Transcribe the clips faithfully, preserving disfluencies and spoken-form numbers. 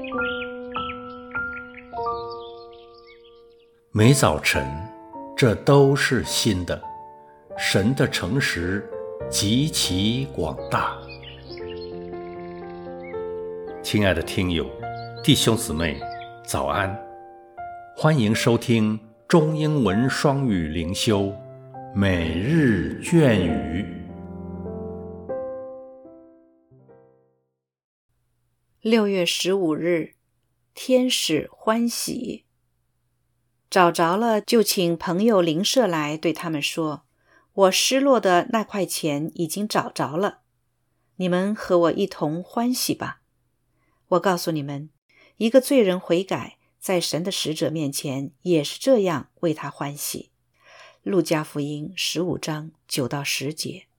每早晨，这都是新的。神的诚实极其广大。亲爱的听友、弟兄姊妹，早安！欢迎收听中英文双语灵修每日隽语。 六月十五日，天使欢喜。找着了，就请朋友邻舍来，对他们说：我失落的那块钱已经找着了，你们和我一同欢喜吧。我告诉你们，一个罪人悔改，在神的使者面前也是这样为他欢喜。路加福音十五章九到十节。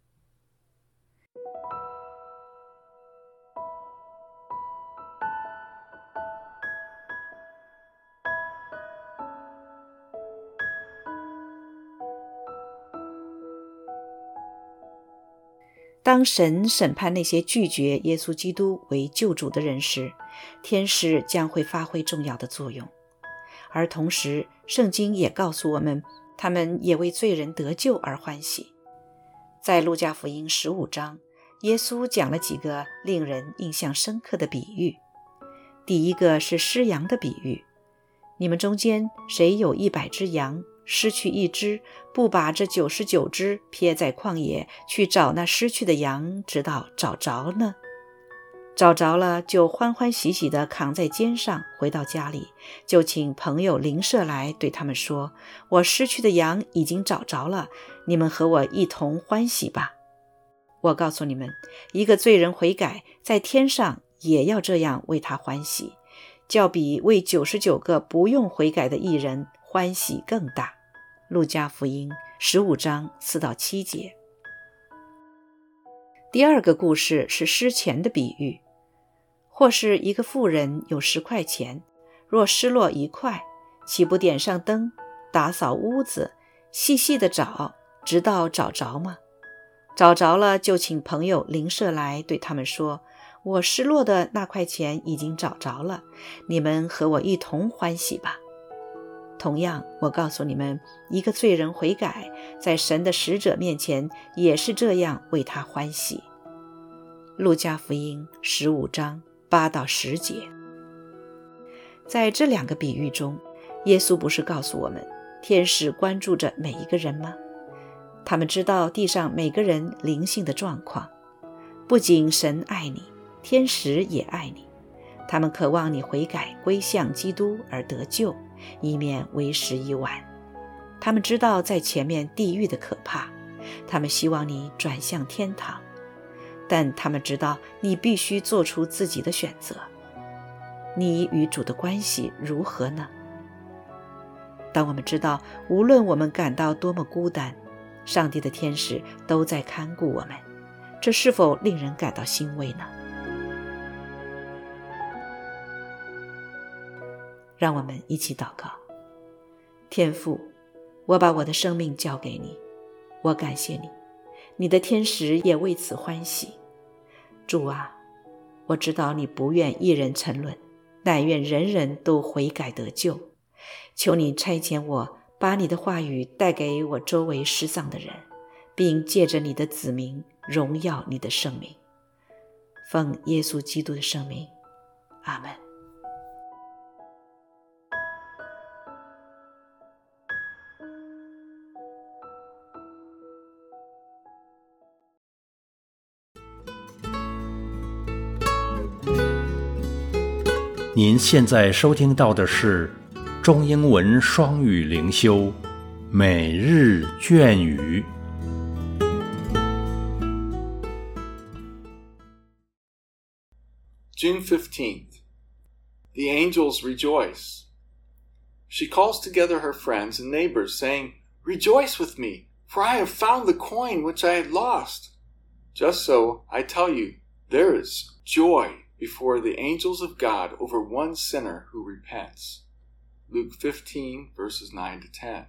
当神审判那些拒绝耶稣基督为救主的人时，天使将会发挥重要的作用。而同时，圣经也告诉我们，他们也为罪人得救而欢喜。在路加福音十五章，耶稣讲了几个令人印象深刻的比喻。第一个是失羊的比喻。你们中间谁有一百只羊，失去一只，不把这九十九只撇在旷野，去找那失去的羊，直到找着呢？找着了，就欢欢喜喜地扛在肩上，回到家里，就请朋友邻舍来，对他们说：我失去的羊已经找着了，你们和我一同欢喜吧。我告诉你们，一个罪人悔改，在天上也要这样为他欢喜，较比为九十九个不用悔改的义人欢喜更大。路加福音十五章四到七节。第二个故事是失钱的比喻。或是一个妇人有十块钱，若失落一块，岂不点上灯，打扫屋子，细细地找，直到找着吗？找着了，就请朋友邻舍来，对他们说：我失落的那块钱已经找着了，你们和我一同欢喜吧。同样，我告诉你们，一个罪人悔改，在神的使者面前也是这样为他欢喜。路加福音十五章八到十节。在这两个比喻中，耶稣不是告诉我们，天使关注着每一个人吗？他们知道地上每个人灵性的状况。不仅神爱你，天使也爱你。他们渴望你悔改归向基督而得救，以免为时已晚。他们知道在前面地狱的可怕，他们希望你转向天堂。但他们知道你必须做出自己的选择。你与主的关系如何呢？当我们知道无论我们感到多么孤单，上帝的天使都在看顾我们，这是否令人感到欣慰呢？让我们一起祷告。天父，我把我的生命交给你，我感谢你，你的天使也为此欢喜。主啊，我知道你不愿一人沉沦，但愿人人都悔改得救。求你差遣我，把你的话语带给我周围失丧的人，并借着你的子民荣耀你的圣名。奉耶稣基督的圣名，阿们。 您现在收听到的是中英文双语灵修每日隽语。 June fifteenth. The angels rejoice. She calls together her friends and neighbors, saying, Rejoice with me, for I have found the coin which I had lost. Just so, I tell you, there is joy before the angels of God over one sinner who repents. Luke fifteen, verses nine to ten.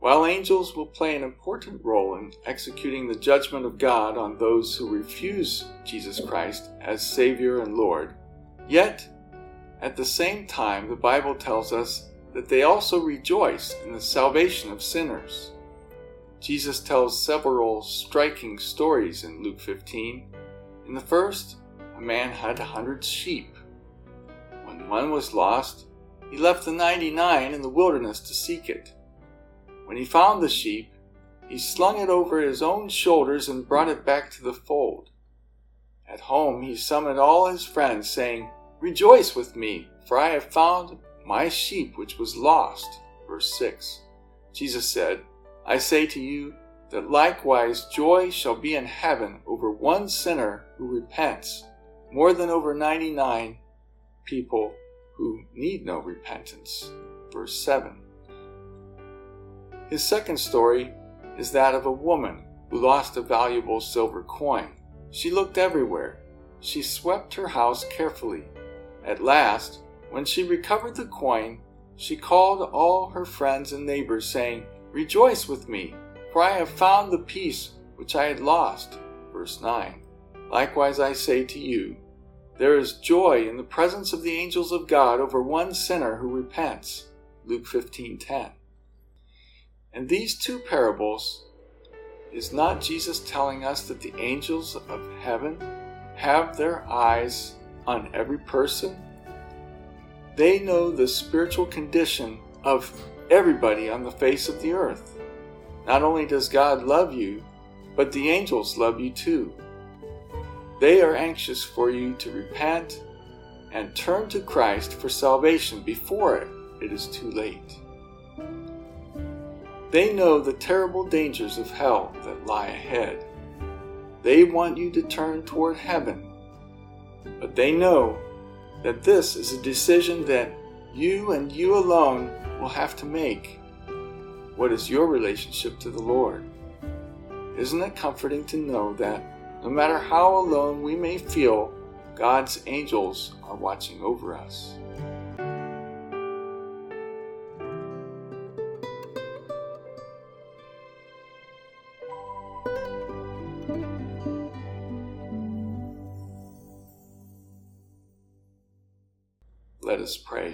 While angels will play an important role in executing the judgment of God on those who refuse Jesus Christ as Savior and Lord, yet, at the same time, the Bible tells us that they also rejoice in the salvation of sinners. Jesus tells several striking stories in Luke fifteen. In the first, a man had a hundred sheep. When one was lost, he left the ninety-nine in the wilderness to seek it. When he found the sheep, he slung it over his own shoulders and brought it back to the fold. At home he summoned all his friends, saying, "Rejoice with me, for I have found my sheep which was lost." Verse six. Jesus said, "I say to you that likewise joy shall be in heaven over one sinner who repents, more than over ninety-nine people who need no repentance." Verse seven. His second story is that of a woman who lost a valuable silver coin. She looked everywhere. She swept her house carefully. At last, when she recovered the coin, she called all her friends and neighbors, saying, "Rejoice with me, for I have found the piece which I had lost." Verse nine. Likewise I say to you, there is joy in the presence of the angels of God over one sinner who repents. Luke fifteen ten. In these two parables, is not Jesus telling us that the angels of heaven have their eyes on every person? They know the spiritual condition of everybody on the face of the earth. Not only does God love you, but the angels love you too. They are anxious for you to repent and turn to Christ for salvation before it is too late. They know the terrible dangers of hell that lie ahead. They want you to turn toward heaven, but they know that this is a decision that you and you alone will have to make. What is your relationship to the Lord? Isn't it comforting to know that no matter how alone we may feel, God's angels are watching over us? Let us pray.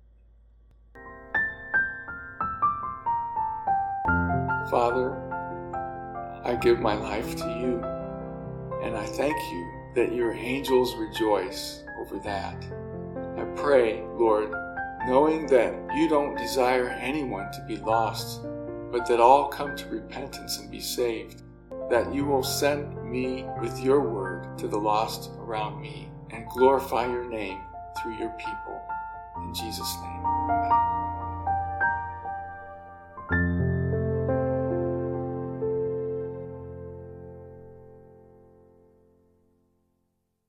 Father, I give my life to you, and I thank you that your angels rejoice over that. I pray, Lord, knowing that you don't desire anyone to be lost, but that all come to repentance and be saved, that you will send me with your word to the lost around me and glorify your name through your people. In Jesus' name, amen.